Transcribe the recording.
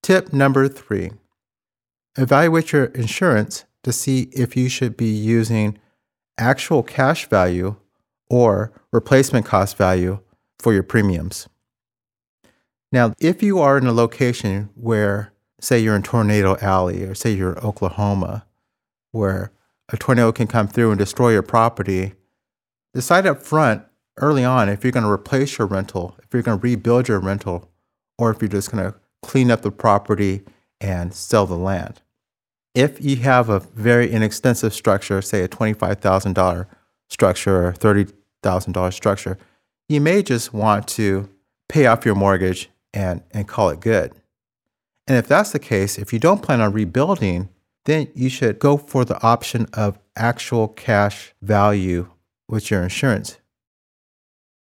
Tip number 3, evaluate your insurance to see if you should be using actual cash value or replacement cost value for your premiums. Now, if you are in a location where, say you're in Tornado Alley or say you're in Oklahoma, where a tornado can come through and destroy your property, decide up front early on if you're going to replace your rental, if you're going to rebuild your rental, or if you're just going to clean up the property and sell the land. If you have a very inexpensive structure, say a $25,000 structure or $30,000 structure, you may just want to pay off your mortgage and call it good. And if that's the case, if you don't plan on rebuilding, then you should go for the option of actual cash value with your insurance,